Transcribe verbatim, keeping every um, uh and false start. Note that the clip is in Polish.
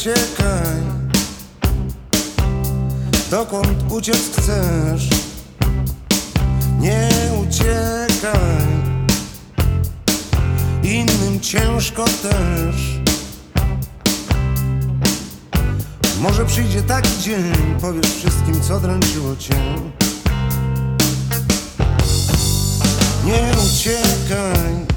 uciekaj. Dokąd uciec chcesz? Nie uciekaj. Innym ciężko też. Może przyjdzie taki dzień, powiesz wszystkim, co dręczyło cię. Nie uciekaj.